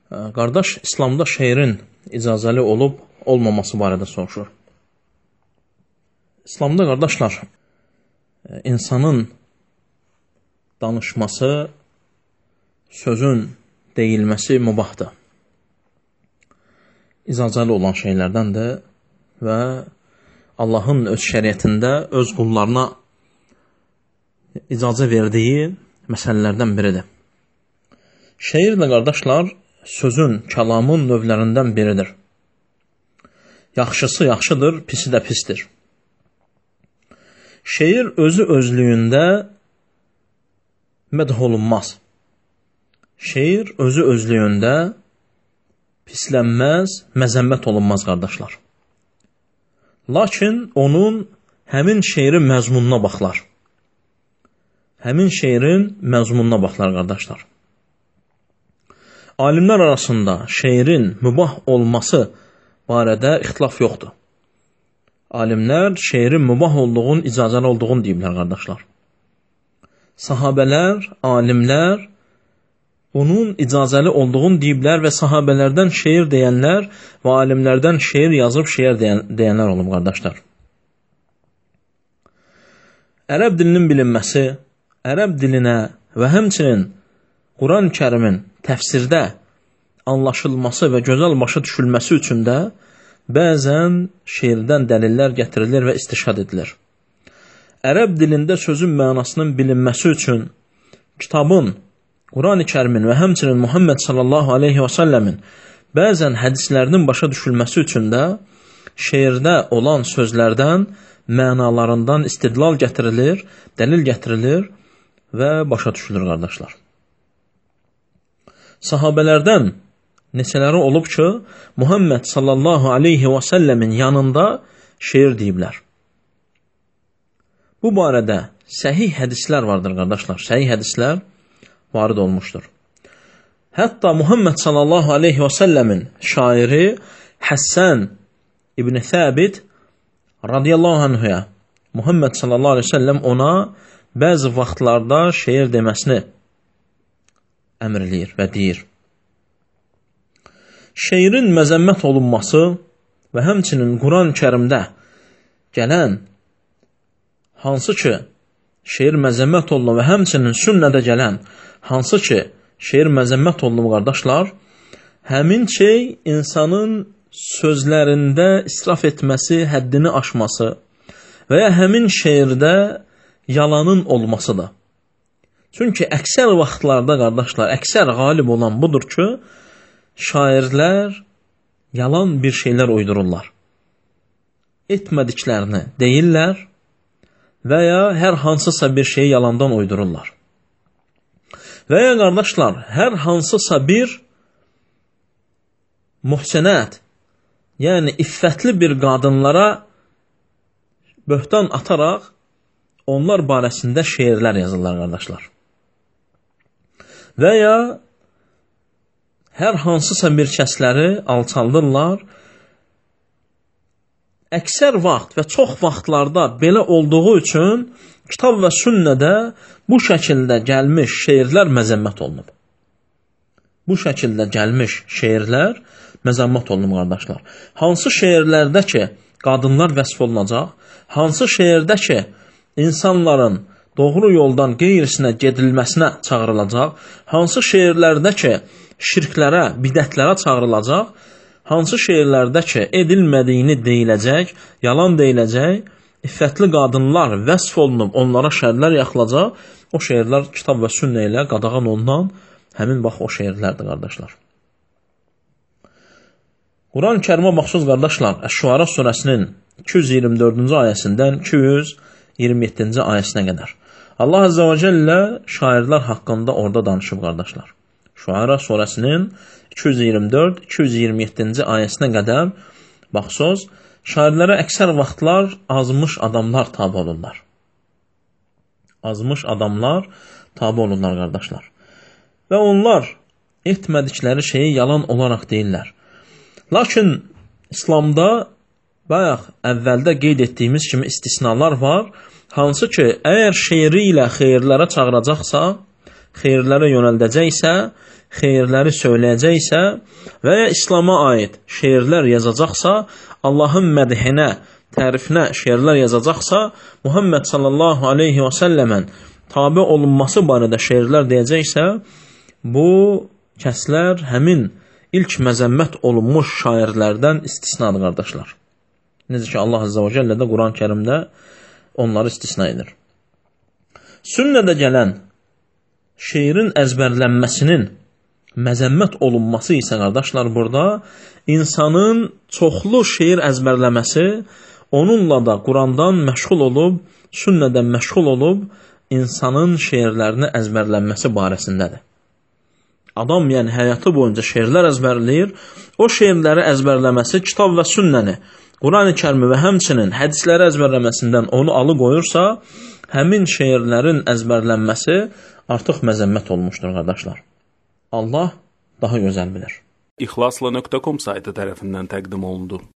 Qardaş, İslamda şeirin icazəli olub olmaması barədə soruşur. İslamda qardaşlar, insanın danışması, sözün deyilməsi mübahdır. İcazəli olan şeylərdəndir və Allahın öz şəriətində öz qullarına icazə verdiyi məsələlərdən biridir. Şeir də qardaşlar, sözün, kəlamın növlərindən biridir. Yaxşısı yaxşıdır, pisi də pisdir. Şeir özü özlüyündə mədh olunmaz. Şeir özü özlüyündə pislənməz, məzəmmət olunmaz qardaşlar. Lakin onun həmin şeirin məzmununa baxlar. Həmin şeirin məzmununa baxlar qardaşlar. Alimlər arasında şeirin mübah olması barədə ixtilaf yoxdur. Alimlər şeirin mübah olduğunu, icazəli olduğunu deyiblər qardaşlar. Sahabələr, alimlər bunun icazəli olduğunu deyiblər və sahabələrdən şeir deyənlər və alimlərdən şeir yazıb şeir deyənlər olub qardaşlar. Ərəb dilinin bilinməsi, ərəb dilinə və həmçinin Quran-ı Kərimin təfsirdə anlaşılması və gözəl başa düşülməsi üçün də bəzən şeirdən dəlillər gətirilir və istişhad edilir. Ərəb dilində sözün mənasının bilinməsi üçün kitabın, Quran-ı Kərimin və həmçinin Muhammed sallallahu aleyhi və səlləmin bəzən hədislərinin başa düşülməsi üçün də şeirdə olan sözlərdən, mənalarından istidlal gətirilir, dəlil gətirilir və başa düşülür qardaşlar. Sahabələrdən neçələri olub ki, Muhammed sallallahu aleyhi və səlləmin yanında şeir deyiblər. Bu barədə səhih hədislər vardır qardaşlar, səhih hədislər varid olmuşdur. Hətta Muhammed sallallahu aleyhi və səlləmin şairi Həssən İbn Səbit radiyallahu anhuya Muhammed sallallahu aleyhi və səlləm ona bəzi vaxtlarda şeir deməsini əmr eləyir və deyir. Şeirin məzəmmət olunması və həmçinin Quran-ı Kərimdə gələn hansı ki şeir məzəmmət olunur və həmçinin sünnədə gələn hansı ki şeir məzəmmət olunur qardaşlar, həmin şey insanın sözlərində israf etməsi, həddini aşması və ya həmin şeirdə yalanın olmasıdır. Çünki əksər vaxtlarda qardaşlar, əksər qalib olan budur ki, şairlər yalan bir şeylər uydururlar. Etmədiklərini deyirlər və ya hər hansısa bir şeyi yalandan uydururlar. Və ya qardaşlar, hər hansısa bir muhsinət, yəni iffətli bir qadınlara böhtan ataraq onlar barəsində şeirlər yazırlar qardaşlar. Və ya hər hansısa bir kəsləri alçaldırlar. Əksər vaxt və çox vaxtlarda belə olduğu üçün kitab və sünnədə bu şəkildə gəlmiş şeirlər məzəmmət olunub. Bu şəkildə gəlmiş şeirlər məzəmmət olunub qardaşlar. Hansı şeirlərdə ki qadınlar vəsf olunacaq, hansı şeirdə ki insanların doğru yoldan qeyrisinə gedilməsinə çağırılacaq, hansı şeirlərdə ki şirklərə, bidətlərə çağırılacaq, hansı şeirlərdə ki edilmədiyini deyiləcək, yalan deyiləcək, iffətli qadınlar vəsf olunub, onlara şərlər yaxılacaq, o şeirlər kitab və sünnə ilə qadağan olunan həmin bax o şeirlərdir qardaşlar. Quran-ı Kərimə baxsız qardaşlar, Əş-Şuara surəsinin 224-cü ayəsindən 227-ci ayəsinə qədər. Allah Azze və Cəllə şairlər haqqında orada danışıb qardaşlar. Şuara surəsinin 224-227-ci ayəsinə qədər baxsız, şairlərə əksər vaxtlar azmış adamlar tabi olurlar. Azmış adamlar tabi olurlar qardaşlar. Və onlar etmədikləri şeyi yalan olaraq deyirlər. Lakin İslamda bayaq əvvəldə qeyd etdiyimiz kimi istisnalar var. Hansı ki, əgər şeiri ilə xeyirlərə çağıracaqsa, xeyirlərə yönəldəcəksə, xeyirləri söyləyəcəksə və ya İslama aid şeirlər yazacaqsa, Allahın mədhinə, tərifinə şeirlər yazacaqsa, Muhammed sallallahu aleyhi və səlləmən tabi olunması barədə şeirlər deyəcəksə, bu kəslər həmin ilk məzəmmət olunmuş şairlərdən istisnadır, qardaşlar. Necə ki, Allah Azza və Cəllə də Quran-ı Kərimdə onları istisna edir. Sünnədə gələn şeirin əzbərlənməsinin məzəmmət olunması isə, qardaşlar, burada insanın çoxlu şeir əzbərləməsi, onunla da Qurandan məşğul olub, sünnədən məşğul olub, insanın şeirlərini əzbərlənməsi barəsindədir. Adam, yəni həyatı boyunca şeirlər əzbərləyir, o şeirləri əzbərləməsi kitab və sünnəni, Quran-ı Kərimi və həmçinin hədisləri əzbərləməsindən onu alıqoyursa, həmin şeirlərin əzbərlənməsi artıq məzəmmət olmuşdur, qardaşlar. Allah daha gözəl bilir. İxlasla.com saytı tərəfindən təqdim olundu.